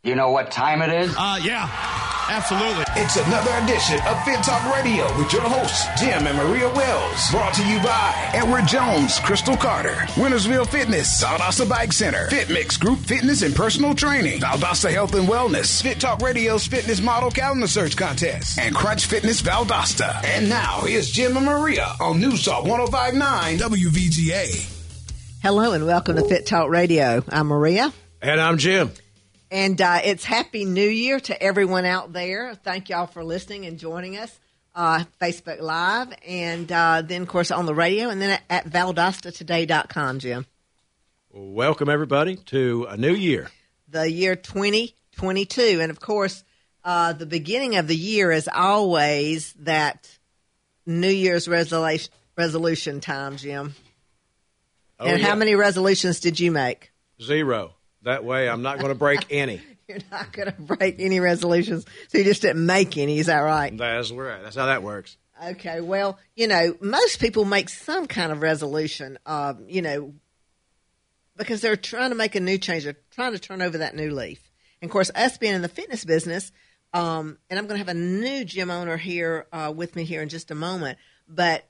You know what time it is? Yeah, absolutely. It's another edition of Fit Talk Radio with your hosts, Jim and Maria Wells. Brought to you by Edward Jones, Crystal Carter, Wintersville Fitness, Valdosta Bike Center, Fit Mix Group Fitness and Personal Training, Valdosta Health and Wellness, Fit Talk Radio's Fitness Model Calendar Search Contest, and Crunch Fitness Valdosta. And now, here's Jim and Maria on News Talk 105.9 WVGA. Hello and welcome to Fit Talk Radio. I'm Maria. And I'm Jim. And it's Happy New Year to everyone out there. Thank y'all for listening and joining us. Facebook Live, and then, of course, on the radio, and then at ValdostaToday.com, Jim. Welcome, everybody, to a new year. The year 2022. And, of course, the beginning of the year is always that New Year's resolution time, Jim. Oh, and how many resolutions did you make? 0. That way, I'm not going to break any. You're not going to break any resolutions, so you just didn't make any. Is that right? That's right. That's how that works. Okay. Well, most people make some kind of resolution, because they're trying to make a new change. They're trying to turn over that new leaf. And, of course, us being in the fitness business, and I'm going to have a new gym owner here with me here in just a moment, but,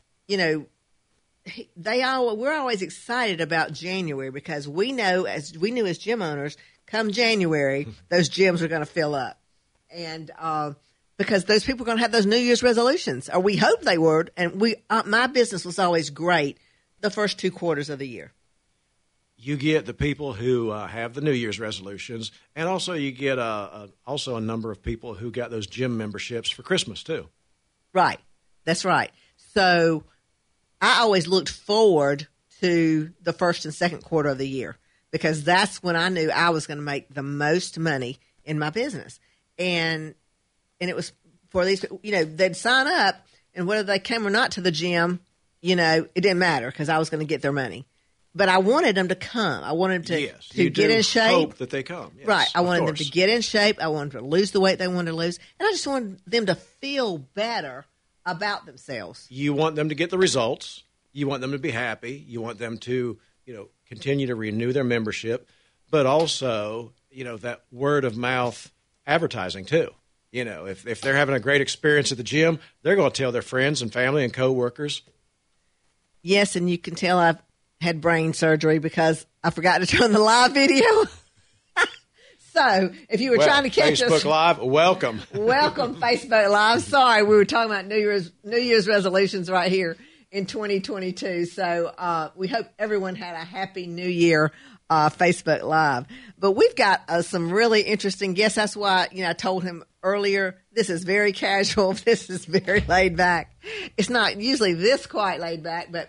we're always excited about January because we knew as gym owners, come January, those gyms are going to fill up. And because those people are going to have those New Year's resolutions, or we hope they would. And my business was always great the first 2 quarters of the year. You get the people who have the New Year's resolutions, and also you get also a number of people who got those gym memberships for Christmas too. Right. That's right. So I always looked forward to the first and second quarter of the year because that's when I knew I was going to make the most money in my business. And it was for these, they'd sign up, and whether they came or not to the gym, it didn't matter because I was going to get their money. But I wanted them to come. I wanted them to get in shape. Hope that they come. Yes, right. I wanted them to get in shape. I wanted them to lose the weight they wanted to lose. And I just wanted them to feel better about themselselves. You want them to get the results. You want them to be happy. You want them to, continue to renew their membership, but also, that word of mouth advertising too. If they're having a great experience at the gym, they're going to tell their friends and family and coworkers. Yes, and you can tell I've had brain surgery because I forgot to turn the live video. So, if you were trying to catch us, Facebook Live, welcome. Welcome, Facebook Live. Sorry, we were talking about New Year's resolutions right here in 2022. So, we hope everyone had a happy New Year, Facebook Live. But we've got some really interesting guests. That's why, I told him earlier, this is very casual. This is very laid back. It's not usually this quite laid back, but,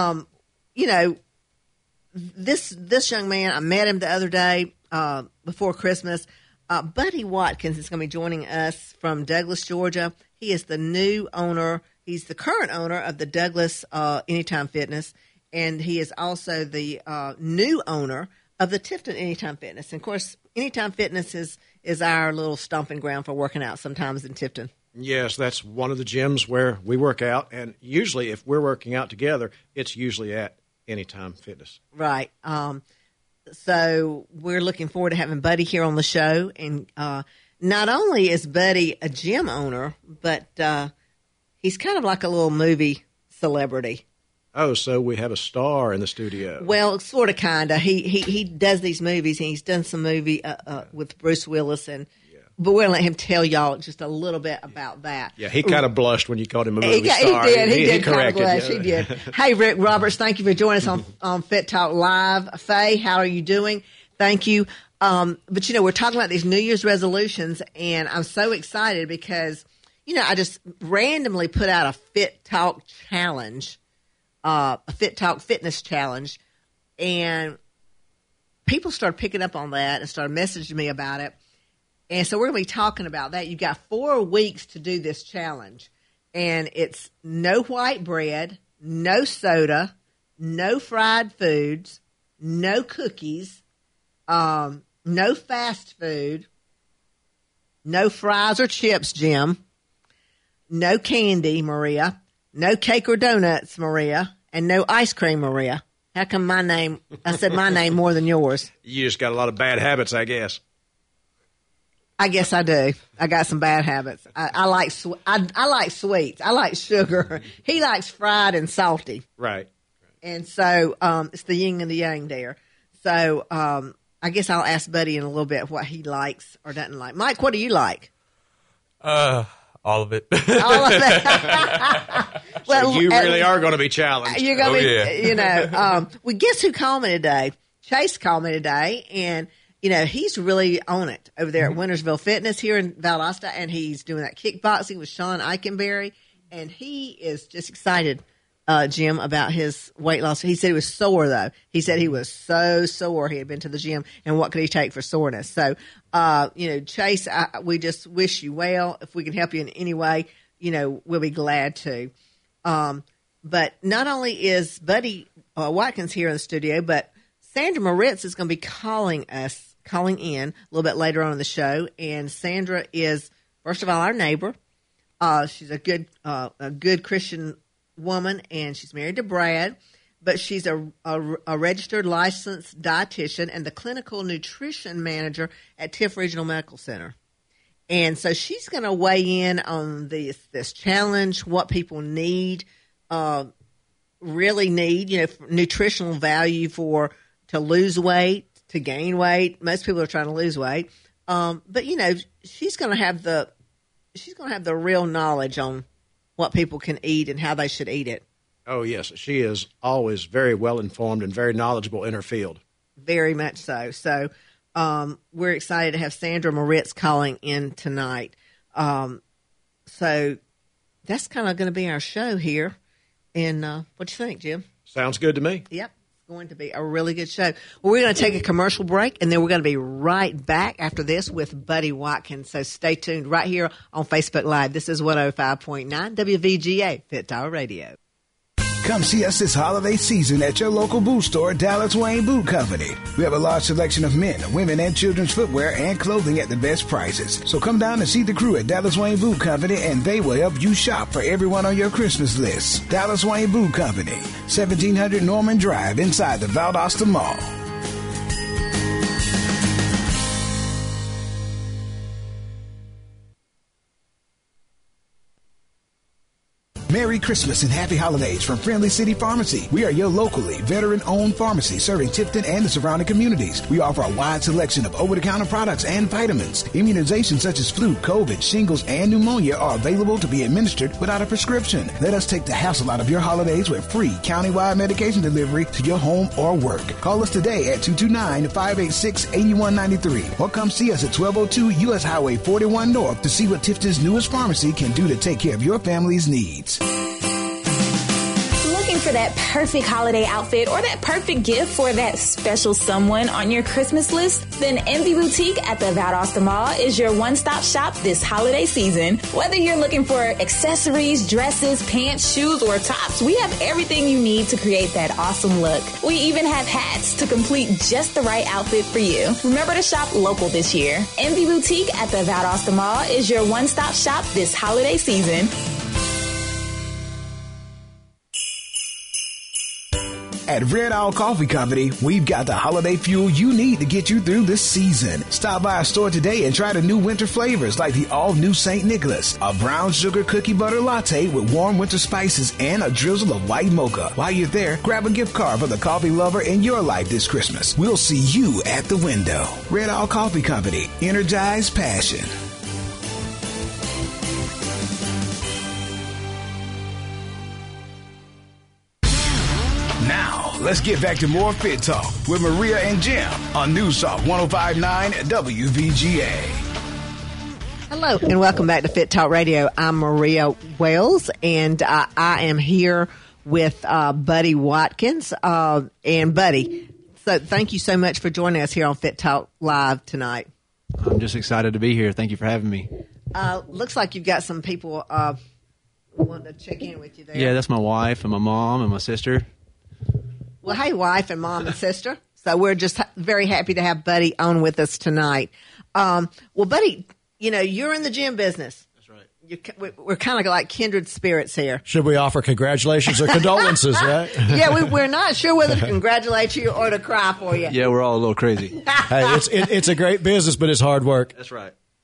this young man, I met him the other day, before Christmas. Buddy Watkins is going to be joining us from Douglas, Georgia. He is the new owner. He's the current owner of the Douglas Anytime Fitness, and he is also the new owner of the Tifton Anytime Fitness. And, of course, Anytime Fitness is our little stomping ground for working out sometimes in Tifton. Yes, that's one of the gyms where we work out, and usually if we're working out together, it's usually at Anytime Fitness. Right. So we're looking forward to having Buddy here on the show. And not only is Buddy a gym owner, but he's kind of like a little movie celebrity. Oh, so we have a star in the studio. Well, sort of, kind of. He does these movies, and he's done some movie with Bruce Willis. But we're going to let him tell y'all just a little bit about that. Yeah, he kind of blushed when you called him a movie star. He did. He did kind of blush. You. He did. Hey, Rick Roberts, thank you for joining us on Fit Talk Live. Faye, how are you doing? Thank you. But, we're talking about these New Year's resolutions, and I'm so excited because, I just randomly put out a Fit Talk challenge, a Fit Talk fitness challenge, and people started picking up on that and started messaging me about it. And so we're going to be talking about that. You've got 4 weeks to do this challenge. And it's no white bread, no soda, no fried foods, no cookies, no fast food, no fries or chips, Jim, no candy, Maria, no cake or donuts, Maria, and no ice cream, Maria. How come I said my name more than yours? You just got a lot of bad habits, I guess. I guess I do. I got some bad habits. I like I like sweets. I like sugar. He likes fried and salty. Right. And so it's the yin and the yang there. So I guess I'll ask Buddy in a little bit what he likes or doesn't like. Mike, what do you like? All of it. All of it. Well, so you really are going to be challenged. You're going to be, well, guess who called me today? Chase called me today, and, he's really on it over there at Wintersville Fitness here in Valdosta, and he's doing that kickboxing with Sean Eikenberry, and he is just excited, Jim, about his weight loss. He said he was sore, though. He said he was so sore. He had been to the gym, and what could he take for soreness? So, Chase, we just wish you well. If we can help you in any way, we'll be glad to. But not only is Buddy Watkins here in the studio, but Sandra Moritz is going to be calling in a little bit later on in the show. And Sandra is, first of all, our neighbor. She's a good Christian woman, and she's married to Brad. But she's a registered licensed dietitian and the clinical nutrition manager at Tiff Regional Medical Center. And so she's going to weigh in on this challenge, what people really need, nutritional value to lose weight, to gain weight. Most people are trying to lose weight. But she's going to have the real knowledge on what people can eat and how they should eat it. Oh, yes. She is always very well informed and very knowledgeable in her field. Very much so. So we're excited to have Sandra Moritz calling in tonight. So that's kind of going to be our show here. And what do you think, Jim? Sounds good to me. Yep. It's going to be a really good show. Well, we're going to take a commercial break, and then we're going to be right back after this with Buddy Watkins. So stay tuned right here on Facebook Live. This is 105.9 WVGA Fit Talk Radio. Come see us this holiday season at your local boot store, Dallas Wayne Boot Company. We have a large selection of men, women, and children's footwear and clothing at the best prices. So come down and see the crew at Dallas Wayne Boot Company, and they will help you shop for everyone on your Christmas list. Dallas Wayne Boot Company, 1700 Norman Drive, inside the Valdosta Mall. Merry Christmas and Happy Holidays from Friendly City Pharmacy. We are your locally veteran-owned pharmacy serving Tifton and the surrounding communities. We offer a wide selection of over-the-counter products and vitamins. Immunizations such as flu, COVID, shingles, and pneumonia are available to be administered without a prescription. Let us take the hassle out of your holidays with free countywide medication delivery to your home or work. Call us today at 229-586-8193 or come see us at 1202 U.S. Highway 41 North to see what Tifton's newest pharmacy can do to take care of your family's needs. Looking for that perfect holiday outfit or that perfect gift for that special someone on your Christmas list? Then Envy Boutique at the Valdosta Mall is your one-stop shop this holiday season. Whether you're looking for accessories, dresses, pants, shoes, or tops, we have everything you need to create that awesome look. We even have hats to complete just the right outfit for you. Remember to shop local this year. Envy Boutique at the Valdosta Mall is your one-stop shop this holiday season. At Red Owl Coffee Company, we've got the holiday fuel you need to get you through this season. Stop by our store today and try the new winter flavors like the all-new St. Nicholas, a brown sugar cookie butter latte with warm winter spices, and a drizzle of white mocha. While you're there, grab a gift card for the coffee lover in your life this Christmas. We'll see you at the window. Red Owl Coffee Company. Energize passion. Now, let's get back to more Fit Talk with Maria and Jim on News Talk 105.9 WVGA. Hello, and welcome back to Fit Talk Radio. I'm Maria Wells, and I am here with Buddy Watkins. And Buddy, so thank you so much for joining us here on Fit Talk Live tonight. I'm just excited to be here. Thank you for having me. Looks like you've got some people wanting to check in with you there. Yeah, that's my wife and my mom and my sister. Well, hey, wife and mom and sister. So we're just very happy to have Buddy on with us tonight. Well, Buddy, you're in the gym business. That's right. We're kind of like kindred spirits here. Should we offer congratulations or condolences, right? Yeah, we're not sure whether to congratulate you or to cry for you. Yeah, we're all a little crazy. Hey, it's a great business, but it's hard work. That's right.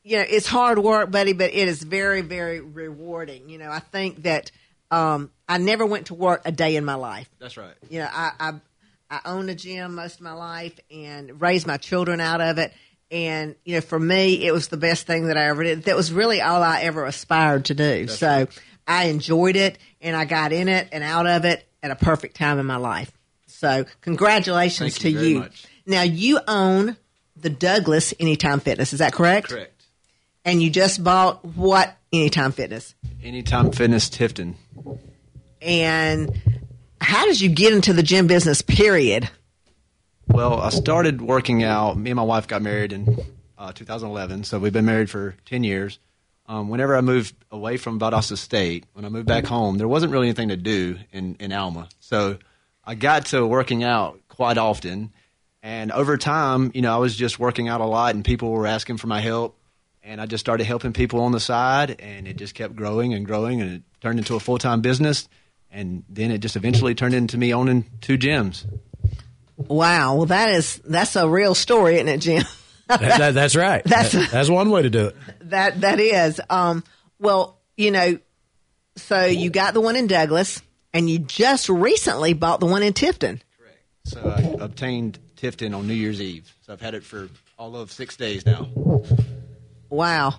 it's hard work, buddy, but it is very, very rewarding. I think that I never went to work a day in my life. That's right. I owned a gym most of my life and raised my children out of it. And, for me, it was the best thing that I ever did. That was really all I ever aspired to do. That's right. I enjoyed it, and I got in it and out of it at a perfect time in my life. So congratulations to you. Much. Now, you own the Douglas Anytime Fitness. Is that correct? Correct. And you just bought what Anytime Fitness? Anytime Fitness Tifton. And how did you get into the gym business, period? Well, I started working out. Me and my wife got married in 2011, so we've been married for 10 years. Whenever I moved away from Valdosta State, when I moved back home, there wasn't really anything to do in Alma. So I got to working out quite often. And over time, I was just working out a lot, and people were asking for my help. And I just started helping people on the side, and it just kept growing and growing, and it turned into a full-time business. And then it just eventually turned into me owning 2 gyms. Wow. Well, that's a real story, isn't it, Jim? That's right. That's one way to do it. That is. Well, so you got the one in Douglas, and you just recently bought the one in Tifton. Correct. So I obtained Tifton on New Year's Eve. So I've had it for all of 6 days now. Wow.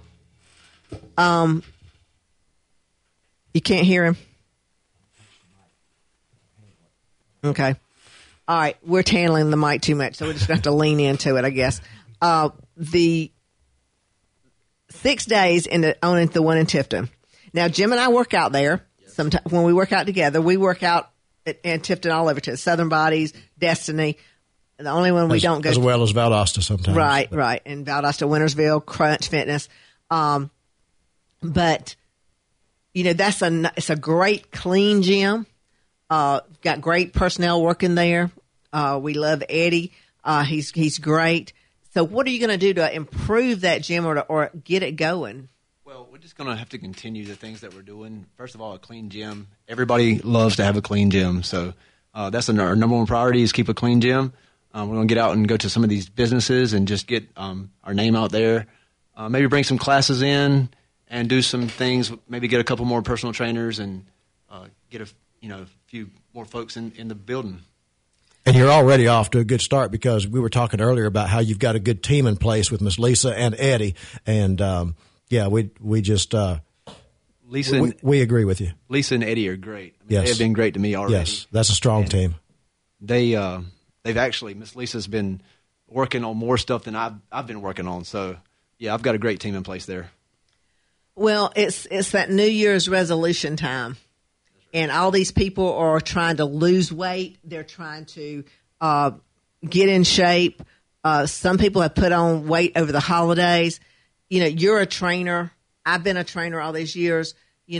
You can't hear him? Okay. All right. We're handling the mic too much, so we're just going to have to lean into it, I guess. The 6 days into owning the one in Tifton. Now, Jim and I work out there. Sometimes when we work out together, we work out in Tifton all over to Southern Bodies, Destiny. The only one we don't go as well as Valdosta sometimes. Right. And Valdosta, Wintersville, Crunch Fitness. But it's a great, clean gym. Got great personnel working there. We love Eddie. He's great. So what are you going to do to improve that gym or get it going? Well, we're just going to have to continue the things that we're doing. First of all, a clean gym. Everybody loves to have a clean gym. So that's our number one priority is keep a clean gym. We're going to get out and go to some of these businesses and just get our name out there. Maybe bring some classes in and do some things. Maybe get a couple more personal trainers and get a few more folks in the building. And you're already off to a good start because we were talking earlier about how you've got a good team in place with Miss Lisa and Eddie. And, we just Lisa we agree with you. Lisa and Eddie are great. Yes. They have been great to me already. Yes, that's a strong team. They've actually, Miss Lisa's been working on more stuff than I've been working on. So, yeah, I've got a great team in place there. Well, it's that New Year's resolution time. And all these people are trying to lose weight. They're trying to get in shape. Some people have put on weight over the holidays. You're a trainer. I've been a trainer all these years.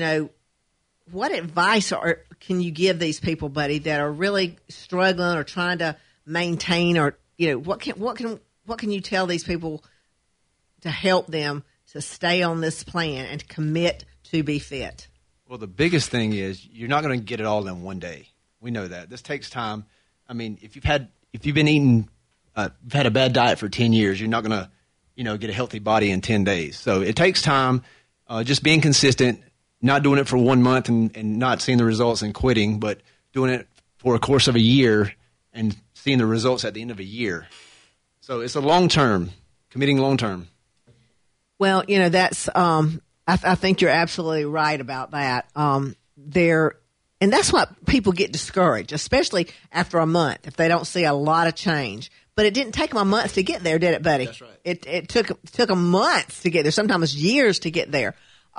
What advice can you give these people, buddy, that are really struggling or trying to maintain, or what can you tell these people to help them to stay on this plan and commit to be fit? Well, the biggest thing is you're not going to get it all in one day. We know that. This takes time. I mean, if you've been eating, you've had a bad diet for 10 years, you're not going to, get a healthy body in 10 days. So it takes time, just being consistent, not doing it for 1 month and not seeing the results and quitting, but doing it for a course of a year and seeing the results at the end of a year. So it's a long-term, committing long-term. Well, that's I think you're absolutely right about that. And that's why people get discouraged, especially after a month, if they don't see a lot of change. But it didn't take them a month to get there, did it, buddy? That's right. It took them months to get there, sometimes years to get there.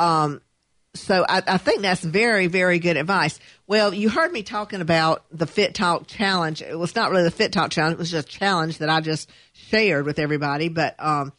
So I think that's very, very good advice. Well, you heard me talking about the Fit Talk Challenge. It was not really the Fit Talk Challenge. It was just a challenge that I just shared with everybody. But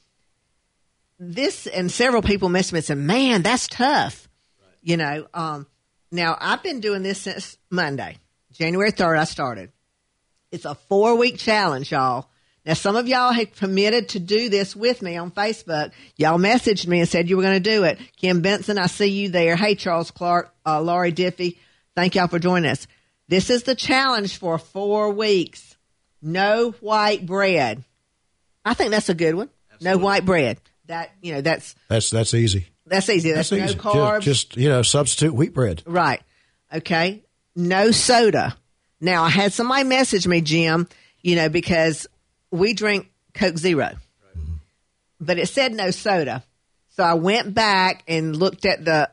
this, and several people messaged me and said, man, that's tough. Right. Now, I've been doing this since Monday. January 3rd, I started. It's a 4-week challenge, y'all. Now, some of y'all have committed to do this with me on Facebook. Y'all messaged me and said you were going to do it. Kim Benson, I see you there. Hey, Charles Clark, Laurie Diffie, thank y'all for joining us. This is the challenge for 4 weeks. No white bread. I think that's a good one. Absolutely. No white bread. That's easy. That's easy. That's no easy. carbs. Just substitute wheat bread. Right. Okay. No soda. Now, I had somebody message me, Jim, because we drink Coke Zero. But it said no soda. So I went back and looked at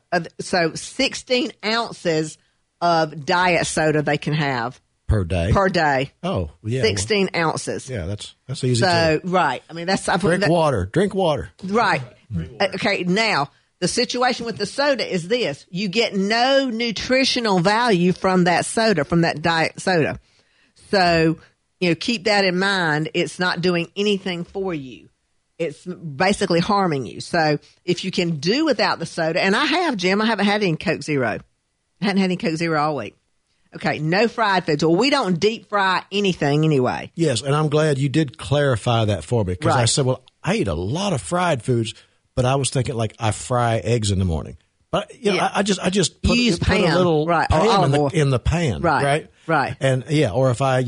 16 ounces of diet soda they can have. Per day? Per day. Oh, yeah. 16 ounces. Yeah, that's easy So, too. right. I mean, that's... Drink water. Right. Okay, now, the situation with the soda is this. You get no nutritional value from that soda, from that diet soda. So, keep that in mind. It's not doing anything for you. It's basically harming you. So, if you can do without the soda, and I have, Jim, I haven't had any Coke Zero. I hadn't had any Coke Zero all week. Okay, no fried foods. Well, we don't deep fry anything anyway. Yes, and I'm glad you did clarify that for me because I said, well, I eat a lot of fried foods, but I was thinking like I fry eggs in the morning. But I just put a little pan in the pan, right? And or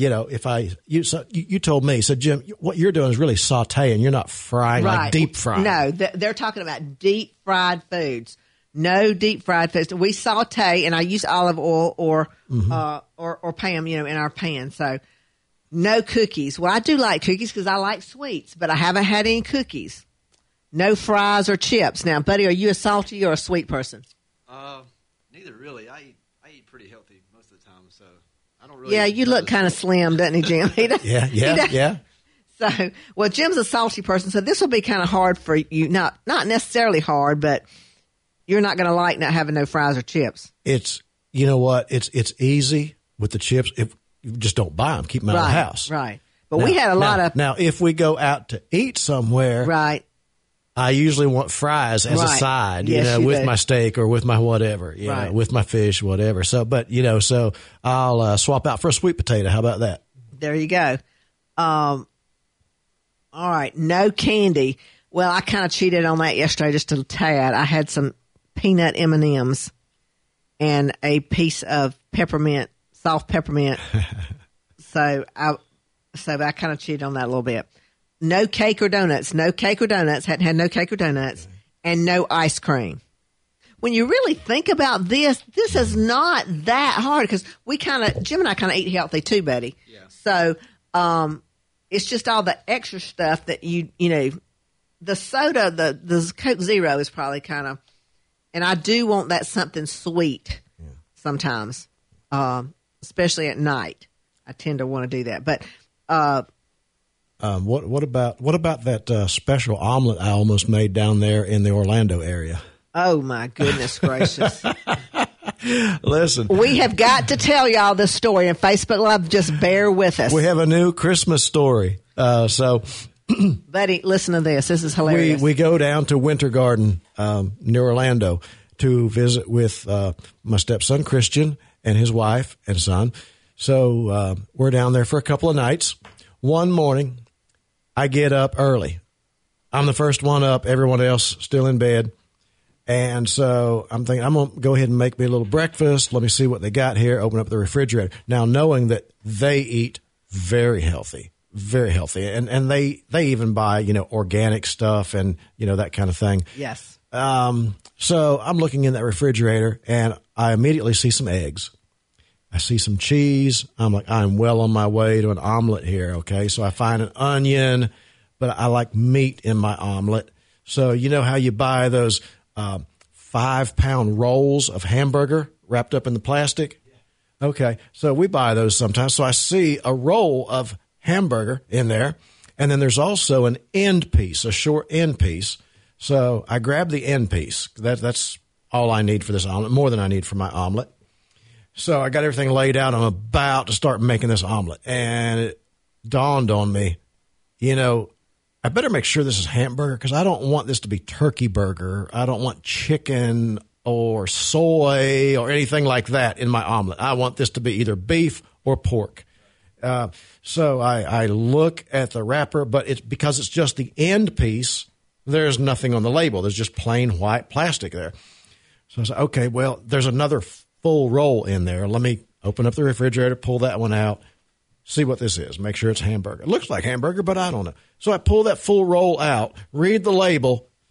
if you told me, so Jim, what you're doing is really sauteing. You're not frying like deep frying. No, they're talking about deep fried foods. No deep fried foods. We saute, and I use olive oil or Pam, in our pan. So no cookies. Well, I do like cookies because I like sweets, but I haven't had any cookies. No fries or chips. Now, buddy, are you a salty or a sweet person? Neither really. I eat pretty healthy most of the time, so I don't really. Yeah, you look kind of slim, doesn't he, Jim? Yeah. So, well, Jim's a salty person, so this will be kind of hard for you. Not necessarily hard, but you're not going to like not having no fries or chips. It's, you know what? It's easy with the chips. If you just don't buy them, keep them out of the house. Right. But we had a lot of. Now, if we go out to eat somewhere. Right. I usually want fries as a side, with my steak or with my whatever, with my fish, whatever. So, but, so I'll swap out for a sweet potato. How about that? There you go. All right. No candy. Well, I kind of cheated on that yesterday just a tad. I had some peanut M&Ms and a piece of peppermint, soft peppermint. So I kind of cheated on that a little bit. No cake or donuts. Hadn't had no cake or donuts. And no ice cream. When you really think about this is not that hard because Jim and I kind of eat healthy too, buddy. Yeah. So, it's just all the extra stuff that the soda, the Coke Zero is probably kind of, and I do want that something sweet sometimes, especially at night. I tend to want to do that, but, what about that special omelet I almost made down there in the Orlando area? Oh my goodness gracious! Listen, we have got to tell y'all this story, and Facebook Live, just bear with us. We have a new Christmas story. Buddy, listen to this. This is hilarious. We go down to Winter Garden near Orlando to visit with my stepson Christian and his wife and son. So we're down there for a couple of nights. One morning, I get up early. I'm the first one up, everyone else still in bed. And so I'm thinking, I'm going to go ahead and make me a little breakfast. Let me see what they got here. Open up the refrigerator. Now, knowing that they eat very healthy. And they even buy, organic stuff and, that kind of thing. Yes. So I'm looking in that refrigerator and I immediately see some eggs. I see some cheese. I'm like, I'm well on my way to an omelet here. Okay. So I find an onion, but I like meat in my omelet. So you know how you buy those 5-pound rolls of hamburger wrapped up in the plastic? Okay. So we buy those sometimes. So I see a roll of hamburger in there. And then there's also an end piece, a short end piece. So I grab the end piece. That's all I need for this omelet, more than I need for my omelet. So I got everything laid out. I'm about to start making this omelet. And it dawned on me, I better make sure this is hamburger because I don't want this to be turkey burger. I don't want chicken or soy or anything like that in my omelet. I want this to be either beef or pork. So I look at the wrapper, but it's because it's just the end piece. There's nothing on the label. There's just plain white plastic there. So I said, okay, well, there's another full roll in there. Let me open up the refrigerator, pull that one out, see what this is, make sure it's hamburger. It looks like hamburger, but I don't know. So I pull that full roll out, read the label,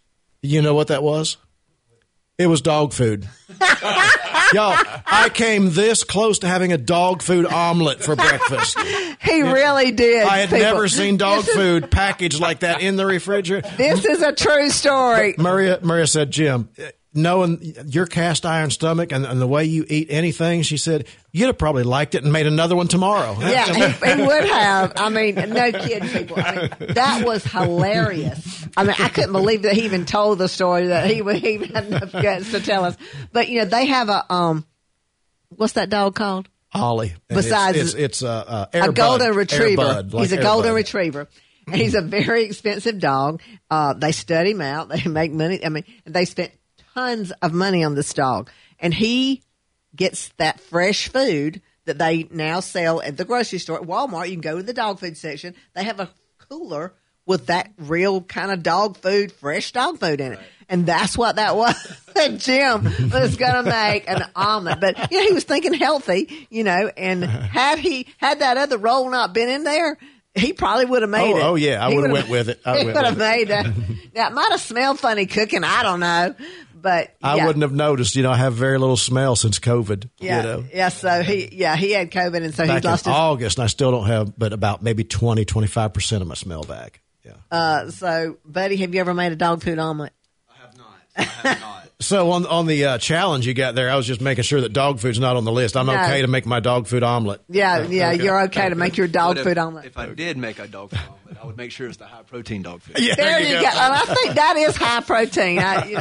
You know what that was? It was dog food. Y'all, I came this close to having a dog food omelet for breakfast. He really did. I had never seen dog food packaged like that in the refrigerator. This is a true story. Maria said, Jim, knowing your cast iron stomach and the way you eat anything, she said, you'd have probably liked it and made another one tomorrow. Yeah, he would have. I mean, no kidding, people. I mean, that was hilarious. I mean, I couldn't believe that he even told the story, that he even had enough guts to tell us. But, you know, they have a, what's that dog called? Ollie. Besides, it's a golden retriever. Airbud, like he's a golden Airbud. retriever. And he's a very expensive dog. They stud him out. They make money. I mean, they spent tons of money on this dog. And he gets that fresh food that they now sell at the grocery store. At Walmart, you can go to the dog food section. They have a cooler with that real kind of dog food, fresh dog food in it. Right. And that's what that was. Jim was going to make an omelet. But, you know, he was thinking healthy, you know, and had that other roll not been in there, he probably would have made it. Oh, yeah. I would have went with it. He would have made that. Now, it might have smelled funny cooking. I don't know. But yeah. I wouldn't have noticed. You know, I have very little smell since COVID. Yeah. You know? Yeah. So he had COVID, and so back he lost in his August, and I still don't have, but about maybe 25% of my smell back. Yeah. So, Buddy, have you ever made a dog food omelet? I have not. So on the challenge you got there, I was just making sure that dog food's not on the list. I'm okay to make my dog food omelet. Yeah, okay. You're okay to make your dog food omelet. If I did make a dog food omelet, I would make sure it's the high protein dog food. Yeah, there you go. And I think that is high protein.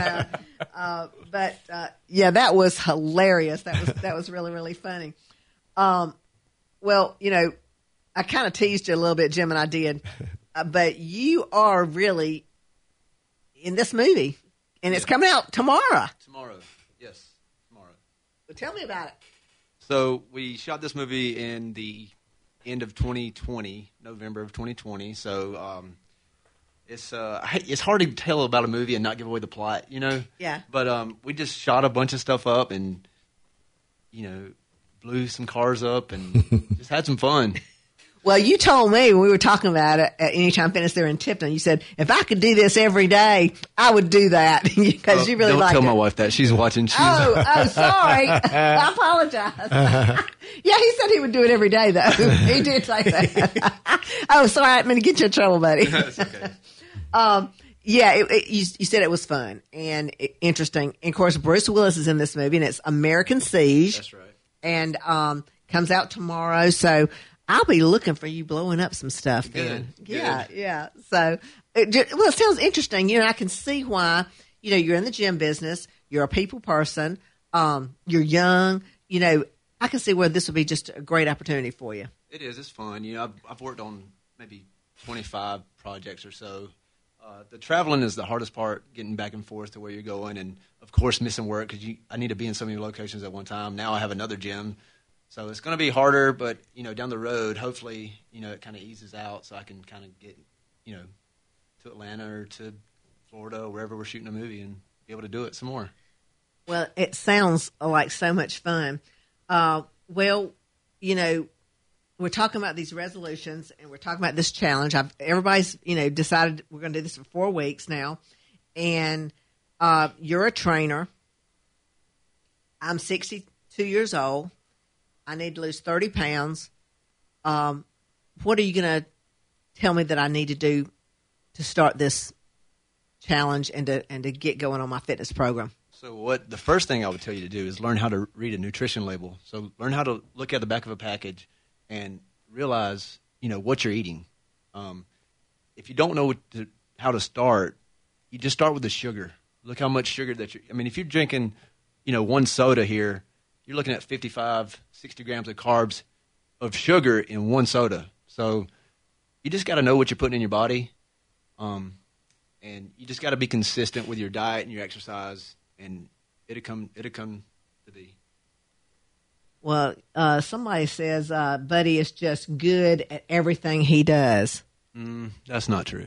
That was hilarious. That was really, really funny. Well, you know, I kind of teased you a little bit, Jim, and I did, but you are really in this movie. And it's coming out tomorrow. Tomorrow, yes, tomorrow. Well, tell me about it. So we shot this movie in the end of 2020, November of 2020. So it's hard to tell about a movie and not give away the plot, you know? Yeah. But we just shot a bunch of stuff up and, you know, blew some cars up and just had some fun. Well, you told me when we were talking about it at Anytime Fitness there in Tipton, you said, if I could do this every day, I would do that because you really like it. Don't tell my wife that. She's watching. Oh, sorry. I apologize. Yeah, he said he would do it every day, though. He did say that. Oh, sorry. I didn't mean to get you in trouble, buddy. That's okay. You said it was fun and interesting. And, of course, Bruce Willis is in this movie, and it's American Siege. That's right. And comes out tomorrow, so I'll be looking for you blowing up some stuff then. Good. Yeah. So, it sounds interesting. You know, I can see why, you know, you're in the gym business. You're a people person. You're young. You know, I can see where this would be just a great opportunity for you. It is. It's fun. You know, I've worked on maybe 25 projects or so. The traveling is the hardest part, getting back and forth to where you're going. And, of course, missing work because I need to be in so many locations at one time. Now I have another gym. So it's going to be harder, but, you know, down the road, hopefully, you know, it kind of eases out so I can kind of get, you know, to Atlanta or to Florida or wherever we're shooting a movie and be able to do it some more. Well, it sounds like so much fun. Well, you know, we're talking about these resolutions and we're talking about this challenge. Everybody's, you know, decided we're going to do this for 4 weeks now. And you're a trainer. I'm 62 years old. I need to lose 30 pounds. What are you going to tell me that I need to do to start this challenge and to get going on my fitness program? So the first thing I would tell you to do is learn how to read a nutrition label. So learn how to look at the back of a package and realize, you know, what you're eating. If you don't know how to start, you just start with the sugar. Look how much sugar if you're drinking, you know, one soda here, you're looking at 55, 60 grams of carbs of sugar in one soda. So you just got to know what you're putting in your body. And you just got to be consistent with your diet and your exercise, and it'll come to be. Well, somebody says Buddy is just good at everything he does. That's not true.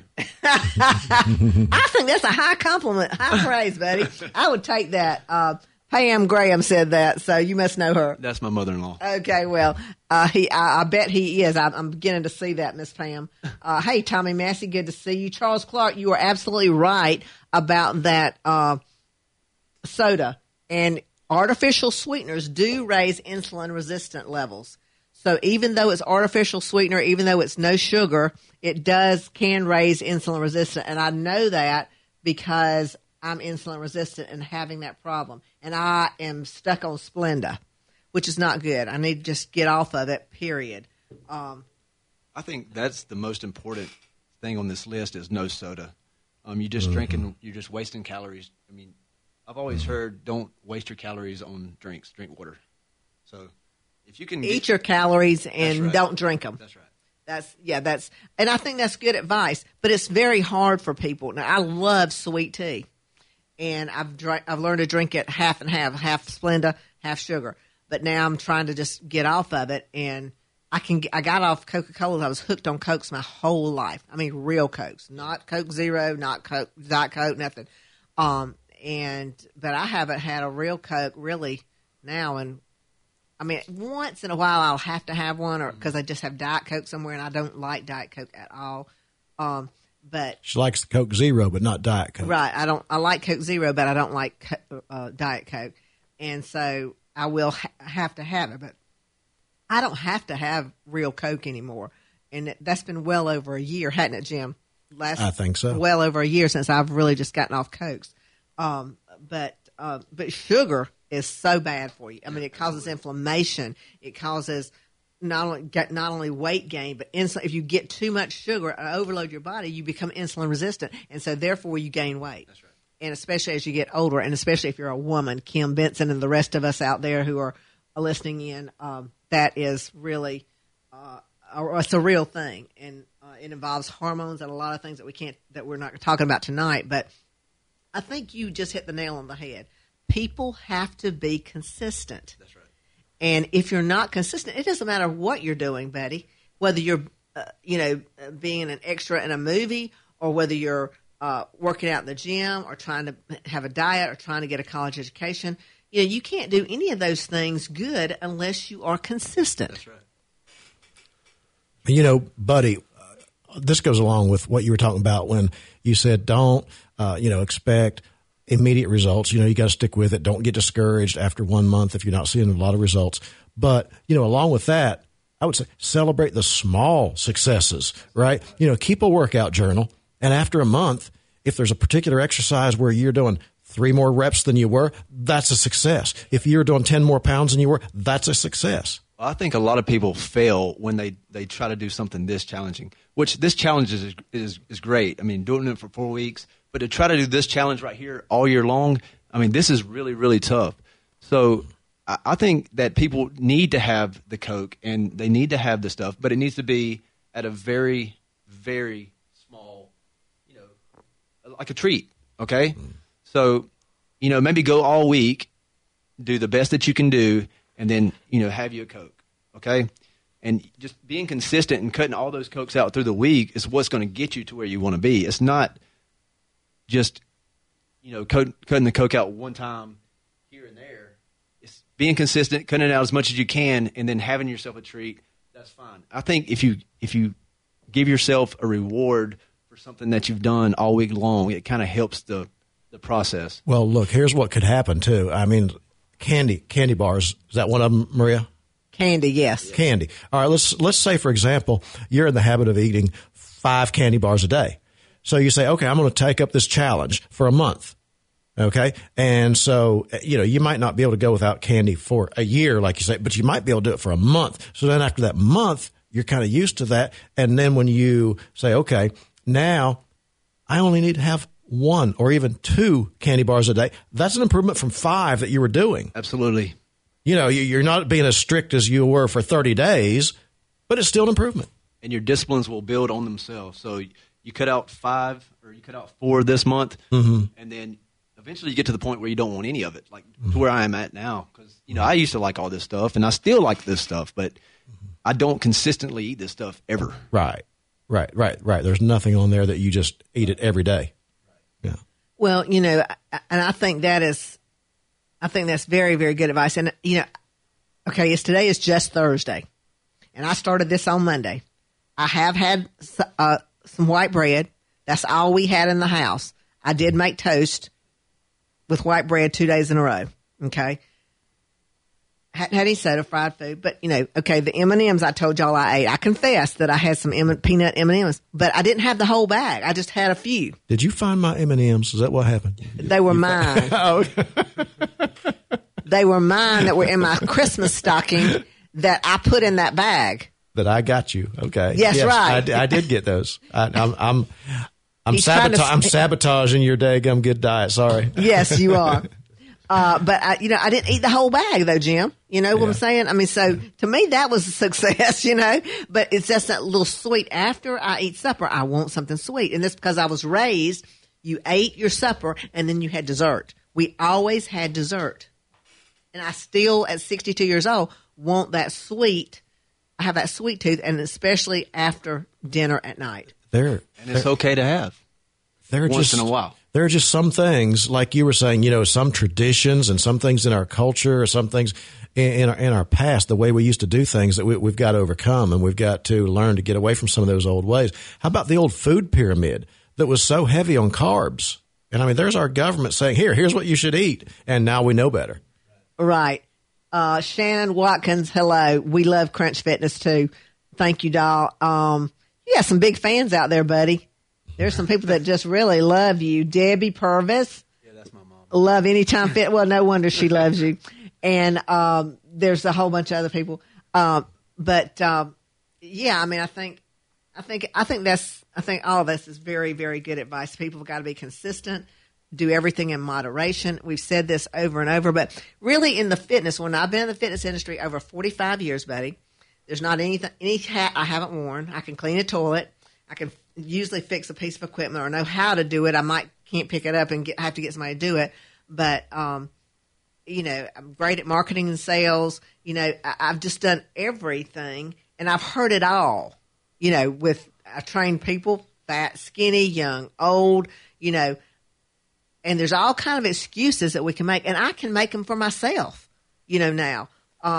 I think that's a high compliment, high praise, Buddy. I would take that. Pam Graham said that, so you must know her. That's my mother-in-law. Okay, well, I bet he is. I'm beginning to see that, Miss Pam. Hey, Tommy Massey, good to see you. Charles Clark, you are absolutely right about that soda. And artificial sweeteners do raise insulin resistant levels. So even though it's artificial sweetener, even though it's no sugar, it can raise insulin resistant. And I know that because I'm insulin resistant and having that problem. And I am stuck on Splenda, which is not good. I need to just get off of it, period. I think that's the most important thing on this list is no soda. You're just drinking, you're just wasting calories. I mean, I've always heard don't waste your calories on drinks, drink water. So if you can eat your calories and don't drink them. That's right. And I think that's good advice, but it's very hard for people. Now, I love sweet tea, and I've learned to drink it half and half Splenda, half sugar. But now I'm trying to just get off of it, and I got off Coca-Cola. I was hooked on Cokes my whole life. I mean, real Cokes, not Coke Zero, not Coke, Diet Coke, nothing. But I haven't had a real Coke really now, and I mean, once in a while I'll have to have one, or because I just have Diet Coke somewhere, and I don't like Diet Coke at all. But she likes the Coke Zero, but not Diet Coke. Right. I like Coke Zero, but I don't like Diet Coke, and so I will have to have it. But I don't have to have real Coke anymore, and that's been well over a year, hadn't it, Jim? I think so. Well over a year since I've really just gotten off Cokes. But sugar is so bad for you. I mean, it causes inflammation. It causes not only weight gain, but insulin. If you get too much sugar and overload your body, you become insulin resistant, and so therefore you gain weight. That's right. And especially as you get older, and especially if you're a woman, Kim Benson and the rest of us out there who are listening in, that is really it's a real thing, and it involves hormones and a lot of things that we're not talking about tonight. But I think you just hit the nail on the head. People have to be consistent. That's right. And if you're not consistent, it doesn't matter what you're doing, Betty, whether you're, being an extra in a movie, or whether you're working out in the gym, or trying to have a diet, or trying to get a college education. You can't do any of those things good unless you are consistent. That's right. Buddy, this goes along with what you were talking about when you said don't, expect immediate results. You got to stick with it. Don't get discouraged after 1 month if you're not seeing a lot of results. But, along with that, I would say celebrate the small successes, right? Keep a workout journal. And after a month, if there's a particular exercise where you're doing 3 more reps than you were, that's a success. If you're doing 10 more pounds than you were, that's a success. I think a lot of people fail when they try to do something this challenging, which this challenge is great. I mean, doing it for 4 weeks, but to try to do this challenge right here all year long, I mean, this is really, really tough. So I think that people need to have the Coke and they need to have the stuff, but it needs to be at a very, very small, like a treat, okay? So, maybe go all week, do the best that you can do, and then, have you a Coke, okay? And just being consistent and cutting all those Cokes out through the week is what's going to get you to where you want to be. It's not just, cutting the Coke out one time here and there. It's being consistent, cutting it out as much as you can, and then having yourself a treat. That's fine. I think if you give yourself a reward for something that you've done all week long, it kind of helps the process. Well, look, here's what could happen, too. I mean, candy bars. Is that one of them, Maria? Candy, yes. Candy. All right, let's say, for example, you're in the habit of eating 5 candy bars a day. So you say, okay, I'm going to take up this challenge for a month. Okay. And so, you might not be able to go without candy for a year, like you say, but you might be able to do it for a month. So then after that month, you're kind of used to that. And then when you say, okay, now I only need to have 1 or even 2 candy bars a day, that's an improvement from 5 that you were doing. Absolutely. You're not being as strict as you were for 30 days, but it's still an improvement. And your disciplines will build on themselves. So you cut out 5 or you cut out 4 this month, and then eventually you get to the point where you don't want any of it, like to where I am at now. Because, I used to like all this stuff, and I still like this stuff, but I don't consistently eat this stuff ever. Right. There's nothing on there that you just eat it every day. Yeah. Well, and I think that's very, very good advice. And, okay, today is just Thursday, and I started this on Monday. I have had some white bread. That's all we had in the house. I did make toast with white bread 2 days in a row. Okay. Hadn't had any soda, fried food, but okay, the M&Ms I told y'all I ate. I confess that I had some peanut M&Ms, but I didn't have the whole bag. I just had a few. Did you find my M&Ms? Is that what happened? They were mine. Oh. They were mine that were in my Christmas stocking that I put in that bag. That I got you. Okay. Yes, right. I did get those. I'm sabotaging your daggum good diet. Sorry. Yes, you are. But I didn't eat the whole bag though, Jim. You know what I'm saying? I mean, so to me that was a success, but it's just that little sweet after I eat supper. I want something sweet. And that's because I was raised, you ate your supper and then you had dessert. We always had dessert. And I still at 62 years old want that sweet. I have that sweet tooth, and especially after dinner at night. And it's okay to have. Once in a while. There are just some things, like you were saying, some traditions and some things in our culture, or some things in our past, the way we used to do things that we've got to overcome, and we've got to learn to get away from some of those old ways. How about the old food pyramid that was so heavy on carbs? And I mean, there's our government saying, here's what you should eat, and now we know better. Right. Shannon Watkins, hello. We love Crunch Fitness too. Thank you, doll. You got some big fans out there, buddy. There's some people that just really love you. Debbie Purvis. Yeah, that's my mom. Love Anytime Fit. Well, no wonder she loves you. And there's a whole bunch of other people. Yeah, I mean, I think all of this is very, very good advice. People have got to be consistent, do everything in moderation. We've said this over and over, but really in the fitness, when I've been in the fitness industry over 45 years, buddy, there's not any hat I haven't worn. I can clean a toilet. I can usually fix a piece of equipment or know how to do it. I can't pick it up and have to get somebody to do it. But, I'm great at marketing and sales. I've just done everything and I've heard it all, I train people, fat, skinny, young, old, and there's all kind of excuses that we can make, and I can make them for myself, now.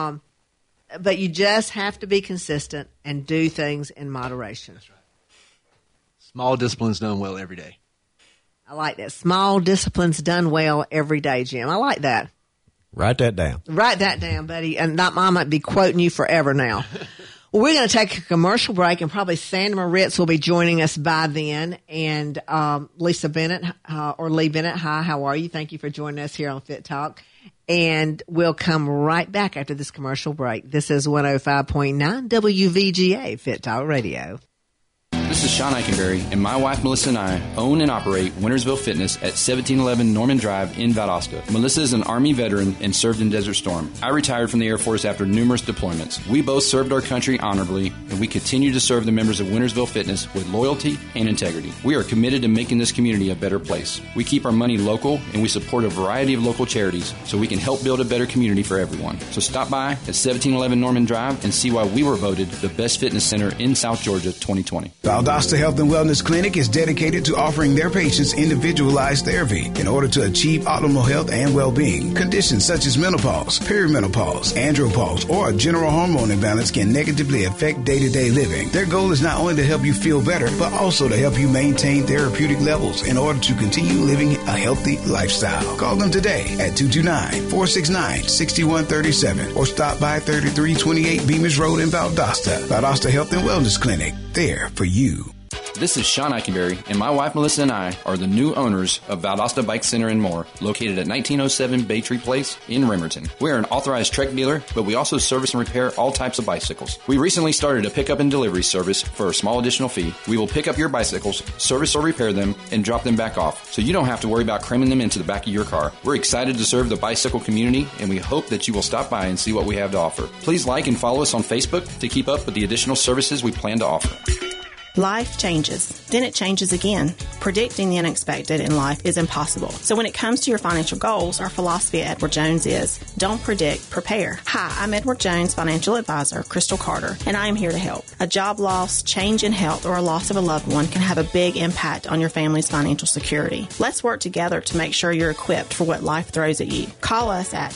But you just have to be consistent and do things in moderation. That's right. Small disciplines done well every day. I like that. Small disciplines done well every day, Jim. I like that. Write that down. Write that down, buddy. And I might be quoting you forever now. Well, we're going to take a commercial break, and probably Sandra Moritz will be joining us by then. And Lisa Bennett or Lee Bennett, hi, how are you? Thank you for joining us here on Fit Talk. And we'll come right back after this commercial break. This is 105.9 WVGA Fit Talk Radio. This is Sean Eikenberry, and my wife Melissa and I own and operate Wintersville Fitness at 1711 Norman Drive in Valdosta. Melissa is an Army veteran and served in Desert Storm. I retired from the Air Force after numerous deployments. We both served our country honorably, and we continue to serve the members of Wintersville Fitness with loyalty and integrity. We are committed to making this community a better place. We keep our money local, and we support a variety of local charities so we can help build a better community for everyone. So stop by at 1711 Norman Drive and see why we were voted the best fitness center in South Georgia 2020. Valdosta Health and Wellness Clinic is dedicated to offering their patients individualized therapy in order to achieve optimal health and well-being. Conditions such as menopause, perimenopause, andropause, or a general hormone imbalance can negatively affect day-to-day living. Their goal is not only to help you feel better, but also to help you maintain therapeutic levels in order to continue living a healthy lifestyle. Call them today at 229-469-6137 or stop by 3328 Bemis Road in Valdosta. Valdosta Health and Wellness Clinic, there for you. This is Sean Eikenberry, and my wife Melissa and I are the new owners of Valdosta Bike Center and More, located at 1907 Bay Tree Place in Remerton. We are an authorized Trek dealer, but we also service and repair all types of bicycles. We recently started a pickup and delivery service for a small additional fee. We will pick up your bicycles, service or repair them, and drop them back off, so you don't have to worry about cramming them into the back of your car. We're excited to serve the bicycle community, and we hope that you will stop by and see what we have to offer. Please like and follow us on Facebook to keep up with the additional services we plan to offer. Life changes, then it changes again. Predicting the unexpected in life is impossible. So when it comes to your financial goals, our philosophy at Edward Jones is, don't predict, prepare. Hi, I'm Edward Jones financial advisor, Crystal Carter, and I am here to help. A job loss, change in health, or a loss of a loved one can have a big impact on your family's financial security. Let's work together to make sure you're equipped for what life throws at you. Call us at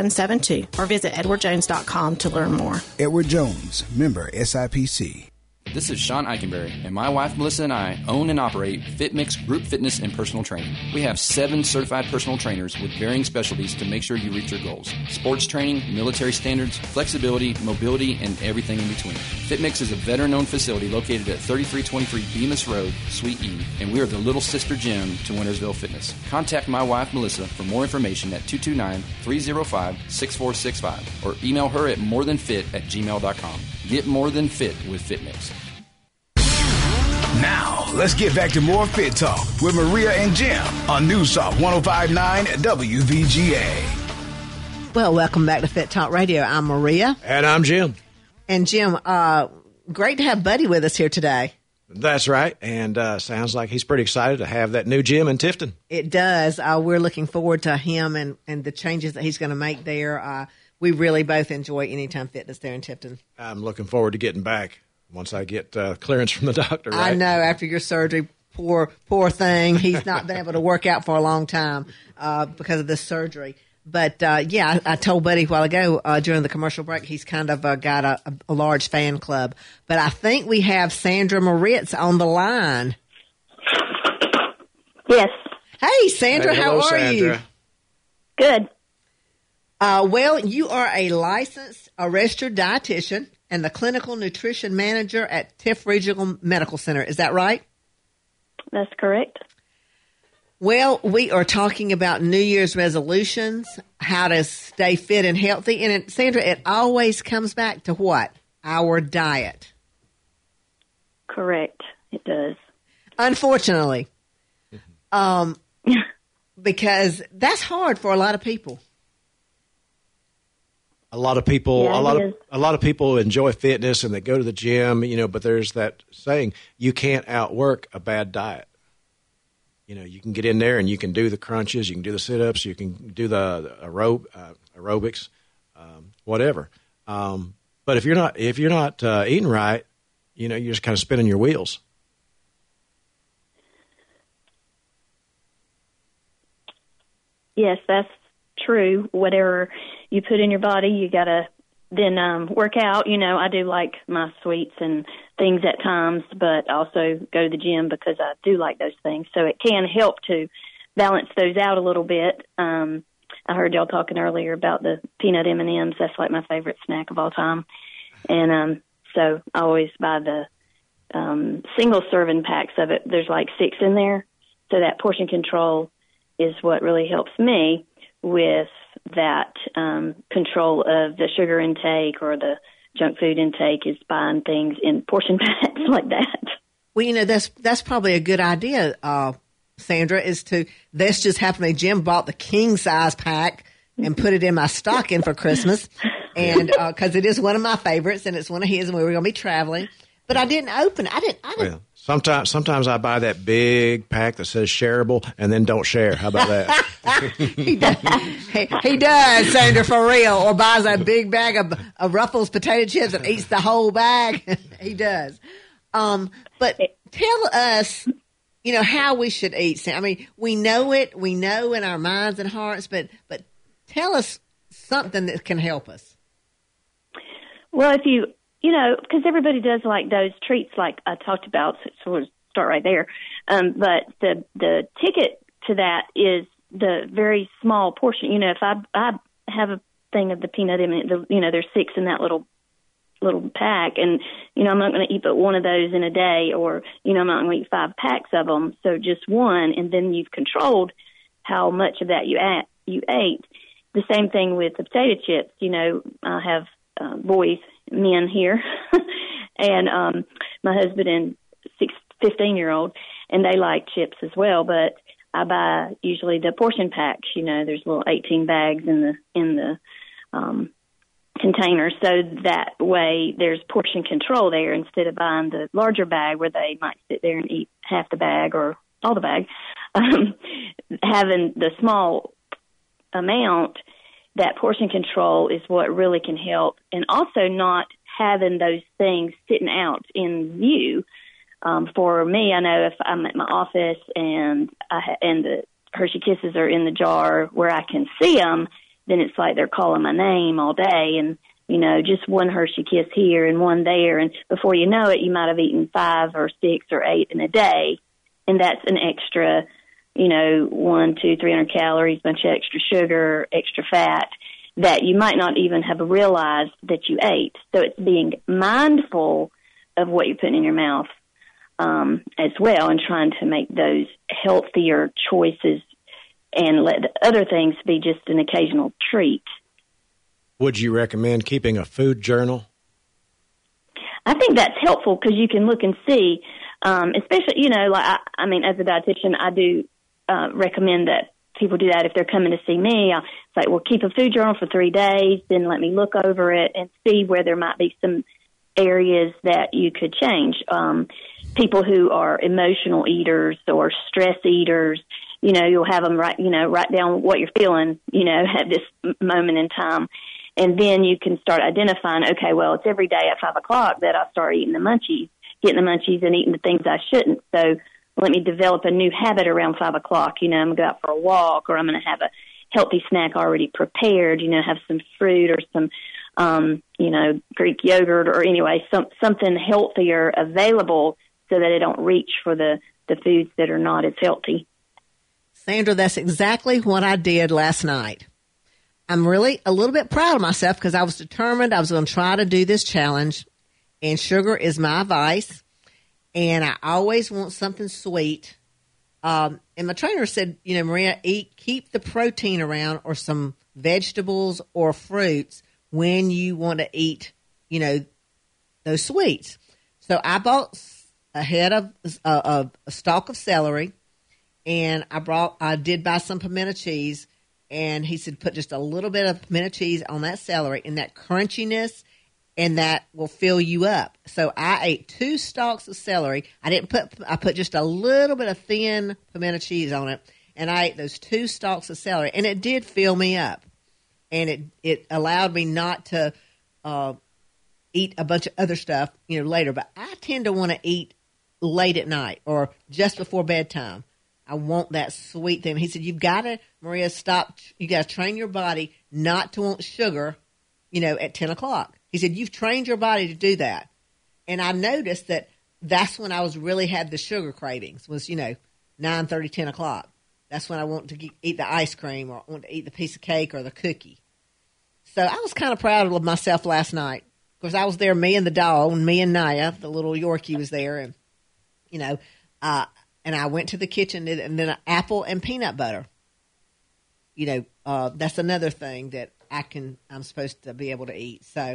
229-244-2772 or visit edwardjones.com to learn more. Edward Jones, member SIPC. This is Sean Eikenberry, and my wife Melissa and I own and operate FitMix Group Fitness and Personal Training. We have 7 certified personal trainers with varying specialties to make sure you reach your goals. Sports training, military standards, flexibility, mobility, and everything in between. FitMix is a veteran-owned facility located at 3323 Bemis Road, Suite E, and we are the little sister gym to Wintersville Fitness. Contact my wife Melissa for more information at 229-305-6465 or email her at morethanfit@gmail.com. Get more than fit with FitMix. Now, let's get back to more Fit Talk with Maria and Jim on News Talk 105.9 WVGA. Well, welcome back to Fit Talk Radio. I'm Maria. And I'm Jim. And Jim, great to have Buddy with us here today. That's right. And sounds like he's pretty excited to have that new gym in Tifton. It does. We're looking forward to him and the changes that he's going to make there. We really both enjoy Anytime Fitness there in Tifton. I'm looking forward to getting back once I get clearance from the doctor. Right? I know, after your surgery, poor thing. He's not been able to work out for a long time because of this surgery. But, I told Buddy a while ago during the commercial break, he's kind of got a large fan club. But I think we have Sandra Moritz on the line. Yes. Hey, Sandra, Hey, how hello, are you? Sandra. Good. Well, you are a licensed registered dietitian and the clinical nutrition manager at Tiff Regional Medical Center. Is that right? That's correct. Well, we are talking about New Year's resolutions, how to stay fit and healthy. And Sandra, it always comes back to what? Our diet. Correct. It does. Unfortunately. Because that's hard for a lot of people. A lot of people, Yeah, a lot of people enjoy fitness and they go to the gym, but there's that saying, you can't outwork a bad diet. You can get in there and you can do the crunches, you can do the sit-ups, you can do the aerobics, whatever. But if you're not eating right, you're just kind of spinning your wheels. Yes, that's true. Whatever you put in your body, you got to then work out. I do like my sweets and things at times, but also go to the gym because I do like those things. So it can help to balance those out a little bit. I heard y'all talking earlier about the peanut M&Ms. That's like my favorite snack of all time. And so I always buy the single serving packs of it. There's like 6 in there. So that portion control is what really helps me with that control of the sugar intake or the junk food intake, is buying things in portion packs like that. Well, that's probably a good idea, Sandra, this just happened to me. Jim bought the king size pack and put it in my stocking for Christmas. And because it is one of my favorites and it's one of his, and we were going to be traveling. But I didn't open it. I didn't. Well, sometimes I buy that big pack that says shareable and then don't share. How about that? He does, Sandra, for real. Or buys a big bag of Ruffles potato chips and eats the whole bag. He does. But tell us, how we should eat. I mean, we know it. We know in our minds and hearts, but tell us something that can help us. Well, if because everybody does like those treats like I talked about, so we'll start right there. But the ticket to that is the very small portion. If I have a thing of the peanut M&M, there's 6 in that little pack, and I'm not going to eat but one of those in a day, or I'm not going to eat 5 packs of them. So just one, and then you've controlled how much of that you ate. The same thing with the potato chips. I have boys, men here, and my husband and 15-year-old, and they like chips as well. But I buy usually the portion packs. There's little 18 bags in the container, so that way there's portion control there instead of buying the larger bag where they might sit there and eat half the bag or all the bag. Having the small amount, that portion control is what really can help, and also not having those things sitting out in view. For me, I know if I'm at my office and the Hershey Kisses are in the jar where I can see them, then it's like they're calling my name all day, and just one Hershey Kiss here and one there. And before you know it, you might have eaten 5 or 6 or 8 in a day. And that's an extra, 300 calories, bunch of extra sugar, extra fat that you might not even have realized that you ate. So it's being mindful of what you're putting in your mouth as well, and trying to make those healthier choices and let the other things be just an occasional treat. Would you recommend keeping a food journal? I think that's helpful because you can look and see, especially, as a dietitian, I do recommend that people do that if they're coming to see me. I'll say, well, keep a food journal for 3 days, then let me look over it and see where there might be some areas that you could change. People who are emotional eaters or stress eaters, you'll have them write down what you're feeling, at this moment in time. And then you can start identifying, okay, well, it's every day at 5 o'clock that I start getting the munchies and eating the things I shouldn't. So let me develop a new habit around 5 o'clock. I'm going to go out for a walk, or I'm going to have a healthy snack already prepared, have some fruit or some, Greek yogurt, or anyway, something healthier available so that I don't reach for the foods that are not as healthy. Sandra, that's exactly what I did last night. I'm really a little bit proud of myself because I was determined I was going to try to do this challenge, and sugar is my vice, and I always want something sweet. And my trainer said, Maria, keep the protein around or some vegetables or fruits when you want to eat, those sweets. So I bought a head of a stalk of celery, and I did buy some pimento cheese. And he said, put just a little bit of pimento cheese on that celery, and that crunchiness, and that will fill you up. So I ate 2 stalks of celery. I put just a little bit of thin pimento cheese on it, and I ate those 2 stalks of celery, and it did fill me up. And it allowed me not to eat a bunch of other stuff, later. But I tend to want to eat late at night or just before bedtime. I want that sweet thing. He said, you've got to, Maria, stop. You got to train your body not to want sugar, at 10 o'clock. He said, you've trained your body to do that. And I noticed that that's when I really had the sugar cravings was, 9:30, 10 o'clock. That's when I want to eat the ice cream or I want to eat the piece of cake or the cookie. So I was kind of proud of myself last night because I was there, me and the dog, and me and Naya, the little Yorkie, was there. And, and I went to the kitchen and then an apple and peanut butter. That's another thing that I'm supposed to be able to eat. So,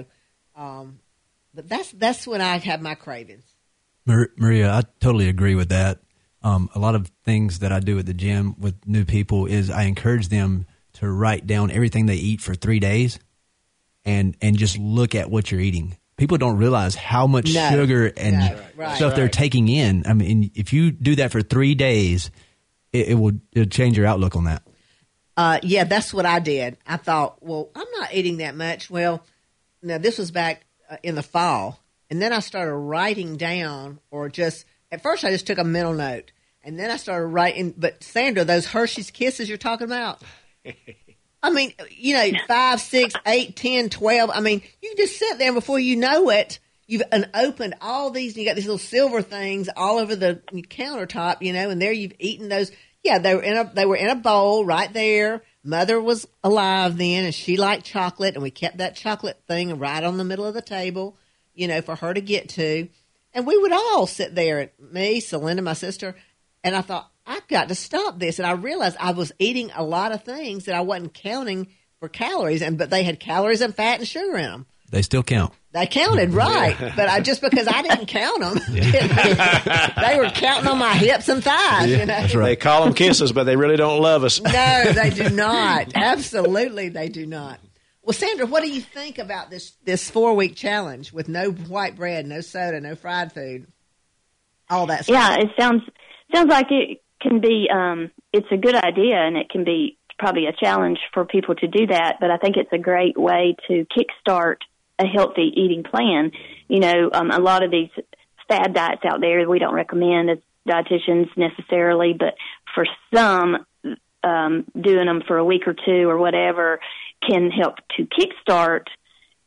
but that's when I have my cravings. Maria, I totally agree with that. A lot of things that I do at the gym with new people is I encourage them to write down everything they eat for 3 days and just look at what you're eating. People don't realize how much sugar and stuff they're taking in. I mean, if you do that for 3 days, it'll change your outlook on that. Yeah, that's what I did. I thought, well, I'm not eating that much. Well, now this was back in the fall. And then I started writing down at first I just took a mental note. And then I started writing. But Sandra, those Hershey's Kisses you're talking about, I mean, 5, 6, 8, 10, 12. I mean, you just sit there and before you know it, you've opened all these, and you got these little silver things all over the countertop, and there you've eaten those. Yeah, they were in a bowl right there. Mother was alive then, and she liked chocolate, and we kept that chocolate thing right on the middle of the table, for her to get to. And we would all sit there, me, Celinda, my sister, and I thought, I've got to stop this. And I realized I was eating a lot of things that I wasn't counting for calories, but they had calories and fat and sugar in them. They still count. They counted, right. But just because I didn't count them, they were counting on my hips and thighs. That's right. They call them kisses, but they really don't love us. No, they do not. Absolutely, they do not. Well, Sandra, what do you think about this 4-week challenge with no white bread, no soda, no fried food, all that stuff? Yeah, it sounds like it can be, it's a good idea, and it can be probably a challenge for people to do that, but I think it's a great way to kickstart a healthy eating plan. A lot of these fad diets out there we don't recommend as dietitians necessarily, but for some, doing them for a week or two or whatever can help to kickstart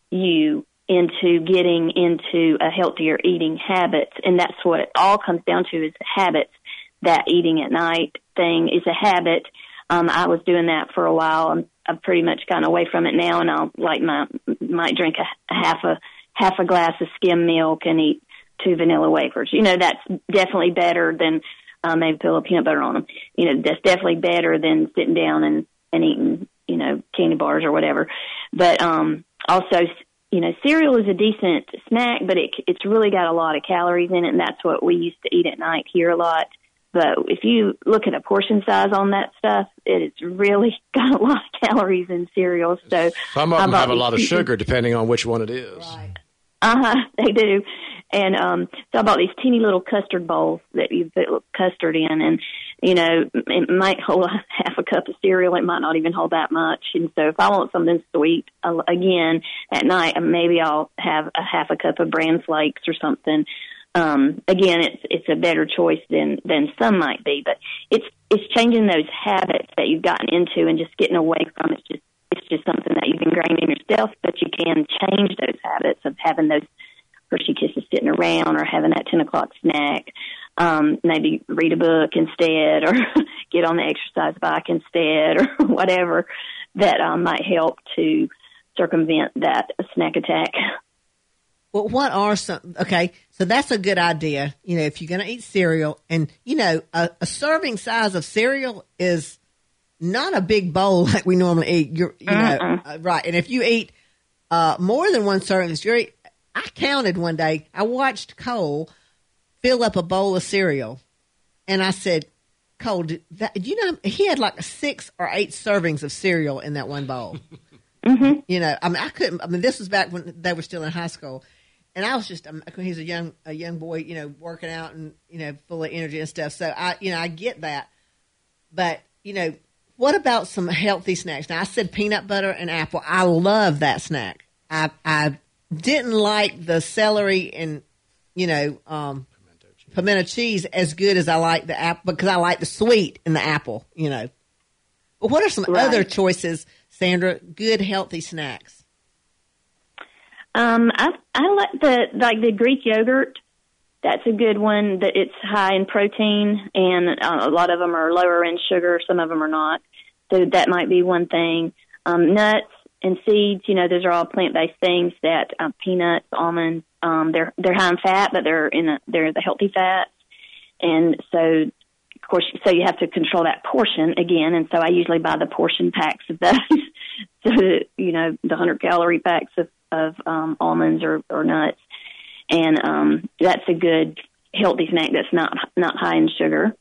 you into getting into a healthier eating habit. And that's what it all comes down to, is habits. That eating at night thing is a habit. I was doing that for a while. I've pretty much gotten away from it now, and I'll might drink a half a glass of skim milk and eat 2 vanilla wafers. That's definitely better than maybe put a little peanut butter on them. That's definitely better than sitting down and eating, candy bars or whatever. But also, cereal is a decent snack, but it's really got a lot of calories in it, and that's what we used to eat at night here a lot. But if you look at a portion size on that stuff, it's really got a lot of calories in cereal. So some of them have a lot of sugar, depending on which one it is. Right. They do. And so I bought these teeny little custard bowls that you put custard in, and it might hold half a cup of cereal. It might not even hold that much. And so if I want something sweet again at night, maybe I'll have a half a cup of bran flakes or something. Again, it's a better choice than some might be, but it's changing those habits that you've gotten into and just getting away from. It's just something that you've ingrained in yourself, but you can change those habits of having those Hershey Kisses sitting around or having that 10 o'clock snack. Maybe read a book instead, or get on the exercise bike instead, or whatever that might help to circumvent that snack attack. Well, what are some, okay, so that's a good idea. If you're going to eat cereal, and, a serving size of cereal is not a big bowl like we normally eat. Right. And if you eat more than one serving of cereal, I counted one day, I watched Cole fill up a bowl of cereal, and I said, Cole, he had like 6 or 8 servings of cereal in that one bowl. Mm-hmm. This was back when they were still in high school. And I was just, he's a young boy, working out and, full of energy and stuff. So I get that. But, what about some healthy snacks? Now, I said peanut butter and apple. I love that snack. I didn't like the celery and, pimento cheese as good as I like the apple, because I like the sweet in the apple, But what are some other choices, Sandra, good healthy snacks? I like the Greek yogurt. That's a good one. That it's high in protein, and a lot of them are lower in sugar. Some of them are not. So that might be one thing. Nuts and seeds. Those are all plant-based things. That peanuts, almonds. They're high in fat, but they're the healthy fats. And so, of course, you have to control that portion again. And so I usually buy the portion packs of those. So the 100-calorie packs of almonds or nuts, and that's a good healthy snack that's not high in sugar.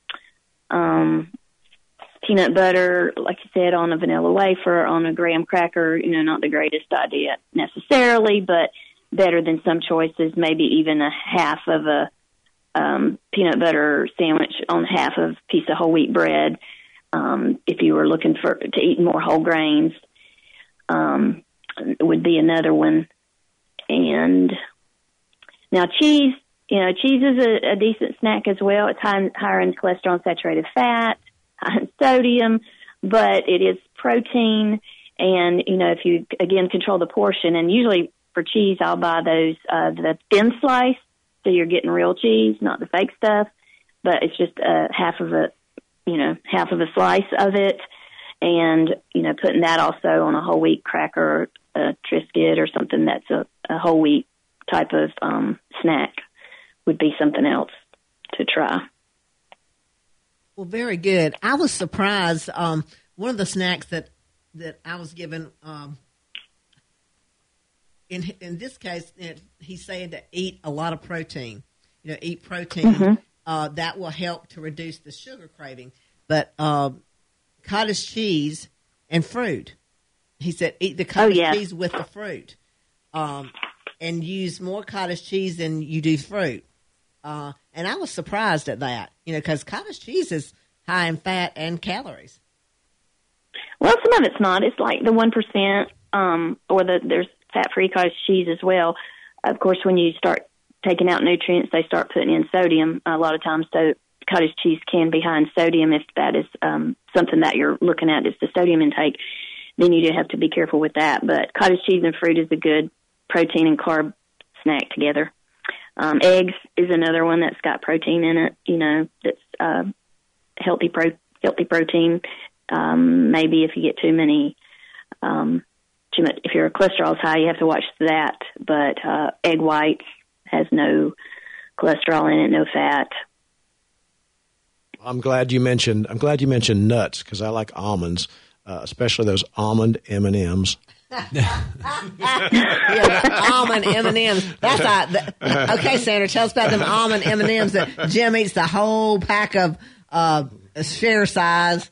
Peanut butter, like you said, on a vanilla wafer, on a graham cracker, not the greatest idea necessarily, but better than some choices. Maybe even a half of a peanut butter sandwich on half of a piece of whole wheat bread, if you were looking to eat more whole grains. Would be another one. And now cheese, cheese is a decent snack as well. It's higher in cholesterol and saturated fat, high in sodium, but it is protein. And, if you, again, control the portion, and usually for cheese, I'll buy those, the thin slice. So you're getting real cheese, not the fake stuff, but it's just half of a slice of it. And, putting that also on a whole wheat cracker, a Triscuit or something that's a whole wheat type of snack would be something else to try. Well, very good. I was surprised. One of the snacks that I was given, in this case, he's saying to eat a lot of protein. Eat protein. Mm-hmm. That will help to reduce the sugar craving. But cottage cheese and fruit. He said eat the cottage cheese with the fruit, and use more cottage cheese than you do fruit. And I was surprised at that, because cottage cheese is high in fat and calories. Well, some of it's not. It's like the 1%, or there's fat-free cottage cheese as well. Of course, when you start taking out nutrients, they start putting in sodium a lot of times. So cottage cheese can be high in sodium if that is something that you're looking at, is the sodium intake. then you do have to be careful with that. But cottage cheese and fruit is a good protein and carb snack together. Eggs is another one that's got protein in it, that's healthy protein. Maybe if you get too much, if your cholesterol is high, you have to watch that. But egg whites has no cholesterol in it, no fat. I'm glad you mentioned nuts, because I like almonds, especially those almond M&Ms. Yeah, the almond M&Ms. Okay, Sandra, tell us about them almond M&Ms that Jim eats the whole pack of share size.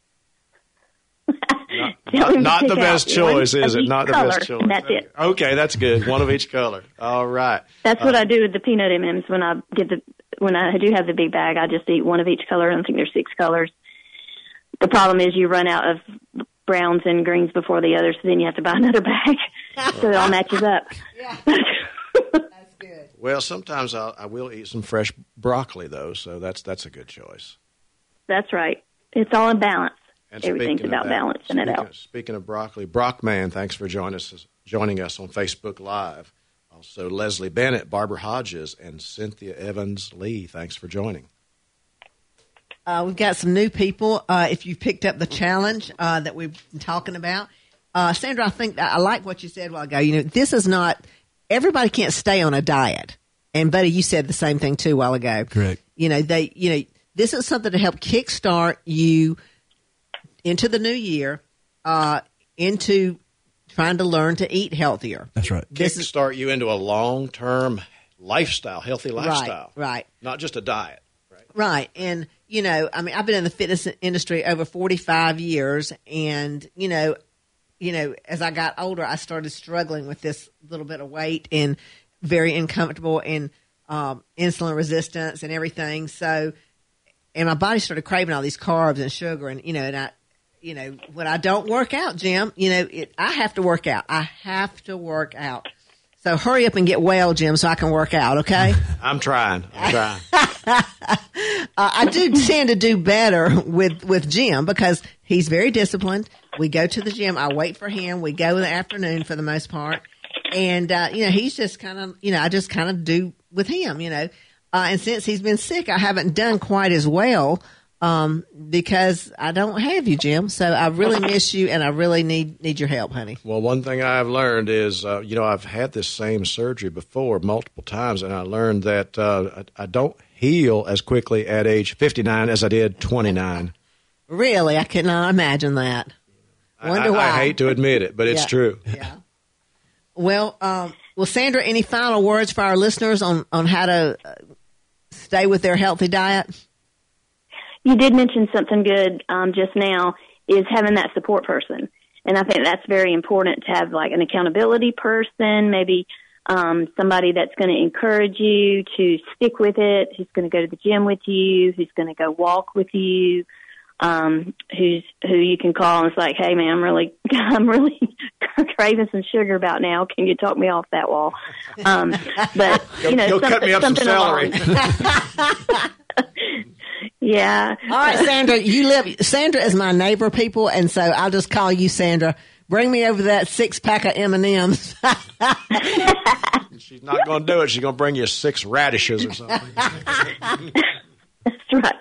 Not the best choice, is it? Not the best choice. That's it. Okay, that's good. One of each color. All right. That's what I do with the peanut M&Ms. When I do have the big bag, I just eat one of each color. I don't think there's 6 colors. The problem is you run out of browns and greens before the others, so then you have to buy another bag so it all matches up. Yeah. That's good. Well, sometimes I will eat some fresh broccoli, though, so that's a good choice. That's right. It's all in balance. And everything's about balancing it out. Speaking of broccoli, Brockman, thanks for joining us on Facebook Live. Also, Leslie Bennett, Barbara Hodges, and Cynthia Evans-Lee, thanks for joining. We've got some new people. If you picked up the challenge that we've been talking about, Sandra, I think I like what you said a while ago. This is not everybody can't stay on a diet. And Buddy, you said the same thing too a while ago. Correct. This is something to help kickstart you into the new year, into trying to learn to eat healthier. That's right. Kickstart you into a long-term lifestyle, healthy lifestyle. Right. Not just a diet. Right. And, I've been in the fitness industry over 45 years. And, as I got older, I started struggling with this little bit of weight and very uncomfortable and insulin resistance and everything. So, and my body started craving all these carbs and sugar. And, when I don't work out, Jim, I have to work out. I have to work out. So hurry up and get well, Jim, so I can work out, okay? I'm trying. I do tend to do better with Jim because he's very disciplined. We go to the gym. I wait for him. We go in the afternoon for the most part. And, he's just kind of, I just kind of do with him, and since he's been sick, I haven't done quite as well because I don't have you, Jim. So I really miss you, and I really need your help, honey. Well, one thing I've learned is, I've had this same surgery before multiple times, and I learned that I don't heal as quickly at age 59 as I did 29. Really? I cannot imagine that. Wonder why. I hate to admit it, but it's true. Yeah. Well, Sandra, any final words for our listeners on how to stay with their healthy diet? You did mention something good just now, is having that support person. And I think that's very important to have, like, an accountability person, maybe somebody that's going to encourage you to stick with it, who's going to go to the gym with you, who's going to go walk with you, who you can call and it's like, hey, man, I'm really craving some sugar about now. Can you talk me off that wall? But, go cut me up some celery. Yeah. All right, Sandra, Sandra is my neighbor, people, and so I'll just call you Sandra. Bring me over that 6-pack of M&Ms. She's not going to do it. She's going to bring you 6 radishes or something. That's right.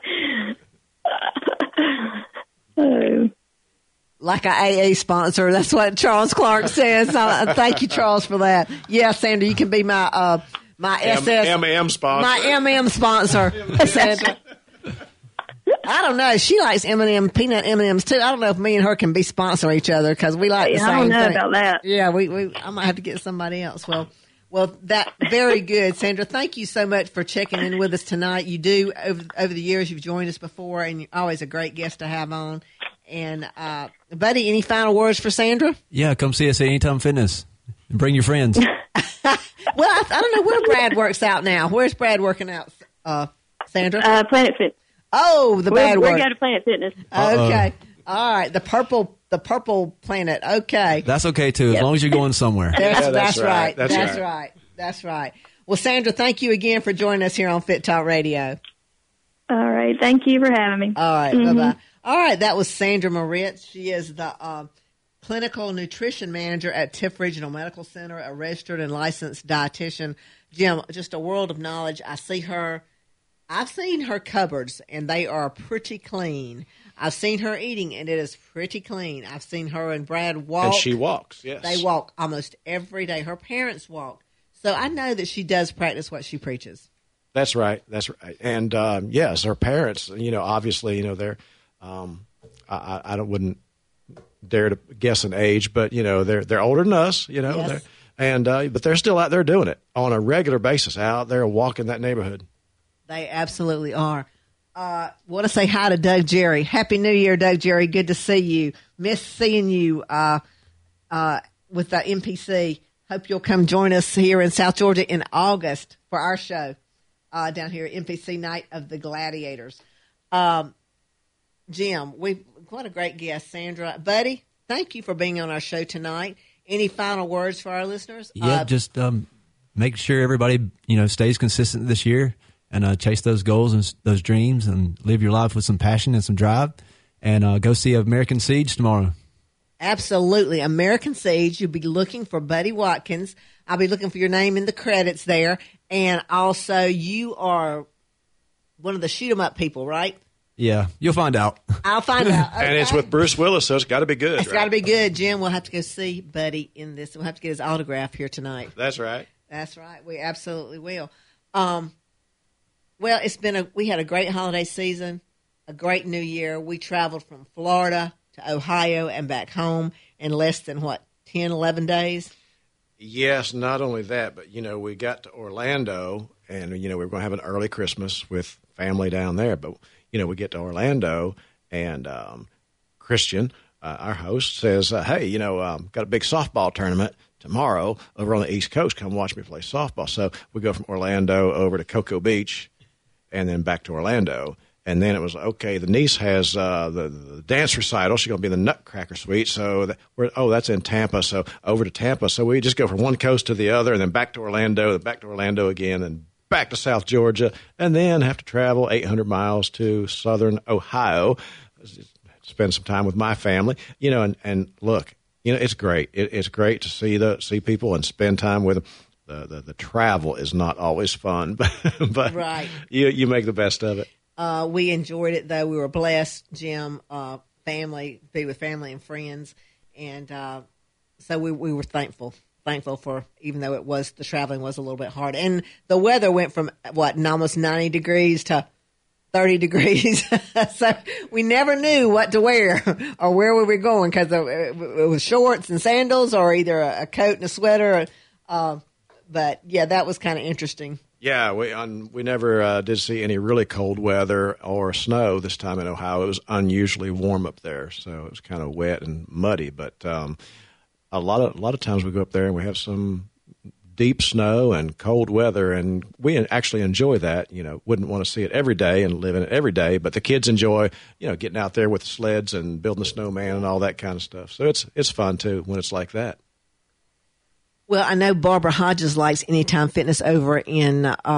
Like an AA sponsor. That's what Charles Clark says. Thank you, Charles, for that. Yeah, Sandra, you can be my MM sponsor. My MM sponsor, Sandra. I don't know. She likes peanut M&Ms too. I don't know if me and her can be sponsor each other because we like the same thing. I don't know about that. Yeah, I might have to get somebody else. Well, that very good, Sandra. Thank you so much for checking in with us tonight. You do over the years. You've joined us before, and you're always a great guest to have on. And Buddy, any final words for Sandra? Yeah, come see us at Anytime Fitness and bring your friends. Well, I don't know where Brad works out now. Where's Brad working out, Sandra? Planet Fitness. Oh, we're going to Planet Fitness. Okay. All right. The purple planet. Okay. That's okay too, as long as you're going somewhere. That's right. That's right. Well, Sandra, thank you again for joining us here on Fit Talk Radio. All right. Thank you for having me. All right. Mm-hmm. Bye-bye. All right. That was Sandra Moritz. She is the clinical nutrition manager at Tiff Regional Medical Center, a registered and licensed dietitian. Jim, just a world of knowledge. I've seen her cupboards, and they are pretty clean. I've seen her eating, and it is pretty clean. I've seen her and Brad walk. And she walks, yes. They walk almost every day. Her parents walk. So I know that she does practice what she preaches. That's right. That's right. And, yes, her parents, obviously, they're I wouldn't dare to guess an age, but, they're older than us, Yes. But they're still out there doing it on a regular basis, out there walking that neighborhood. They absolutely are. Want to say hi to Doug Jerry. Happy New Year, Doug Jerry. Good to see you. Miss seeing you with the MPC. Hope you'll come join us here in South Georgia in August for our show down here at MPC Night of the Gladiators. Jim, what a great guest, Sandra. Buddy, thank you for being on our show tonight. Any final words for our listeners? Yeah, just make sure everybody stays consistent this year. And chase those goals and those dreams and live your life with some passion and some drive. And go see American Siege tomorrow. Absolutely. American Siege. You'll be looking for Buddy Watkins. I'll be looking for your name in the credits there. And also, you are one of the shoot-'em-up people, right? Yeah, you'll find out. I'll find out. Okay. And it's with Bruce Willis, so it's got to be good. It's got to be good. Jim, we'll have to go see Buddy in this. We'll have to get his autograph here tonight. That's right. That's right. We absolutely will. Well, we had a great holiday season, a great New Year. We traveled from Florida to Ohio and back home in less than, 10, 11 days? Yes, not only that, but, we got to Orlando, and, we were going to have an early Christmas with family down there. But, we get to Orlando, and Christian, our host, says, hey, got a big softball tournament tomorrow over on the East Coast. Come watch me play softball. So we go from Orlando over to Cocoa Beach and then back to Orlando. And then it was, okay, the niece has the dance recital. She's going to be in the Nutcracker Suite. So that's in Tampa. So over to Tampa. So we just go from one coast to the other and then back to Orlando, then back to Orlando again, and back to South Georgia, and then have to travel 800 miles to southern Ohio, spend some time with my family, and look, it's great. It's great to see people and spend time with them. The travel is not always fun, but right. you make the best of it. We enjoyed it, though. We were blessed, Jim, be with family and friends. And so we were thankful for, even though the traveling was a little bit hard. And the weather went from, almost 90 degrees to 30 degrees. So we never knew what to wear or where we were going, because it was shorts and sandals or either a coat and a sweater. But, yeah, that was kind of interesting. Yeah, we never did see any really cold weather or snow this time in Ohio. It was unusually warm up there, so it was kind of wet and muddy. But a lot of times we go up there and we have some deep snow and cold weather, and we actually enjoy that. Wouldn't want to see it every day and live in it every day, but the kids enjoy getting out there with the sleds and building the snowman and all that kind of stuff. So it's fun too when it's like that. Well, I know Barbara Hodges likes Anytime Fitness over in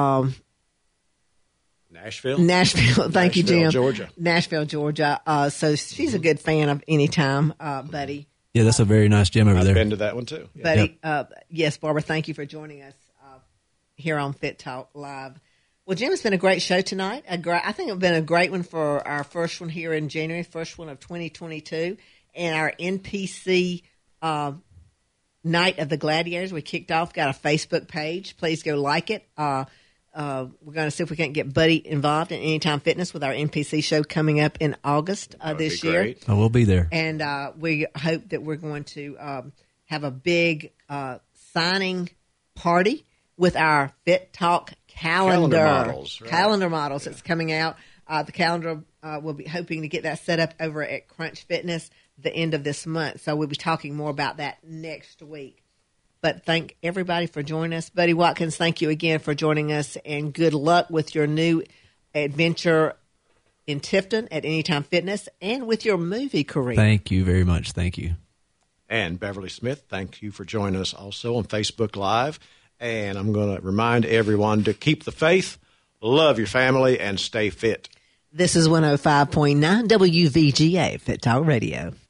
Nashville. Thank you, Jim. Georgia. Nashville, Georgia. So she's a good fan of Anytime, Buddy. Yeah, that's a very nice gym over there. I've been to that one too. Yeah. Buddy, yes, Barbara, thank you for joining us here on Fit Talk Live. Well, Jim, it's been a great show tonight. I think it's been a great one for our first one here in January, first one of 2022, and our NPC Night of the Gladiators. We kicked off, got a Facebook page. Please go like it. We're going to see if we can't get Buddy involved in Anytime Fitness with our NPC show coming up in August this year. Great. Oh, we'll be there. And we hope that we're going to have a big signing party with our Fit Talk calendar models. Right. Calendar models that's coming out. The calendar, we'll be hoping to get that set up over at Crunch Fitness the end of this month. So we'll be talking more about that next week. But thank everybody for joining us. Buddy Watkins, thank you again for joining us, and good luck with your new adventure in Tifton at Anytime Fitness and with your movie career. Thank you very much. Thank you. And Beverly Smith, thank you for joining us also on Facebook Live. And I'm going to remind everyone to keep the faith, love your family, and stay fit. This is 105.9 WVGA Fit Talk Radio.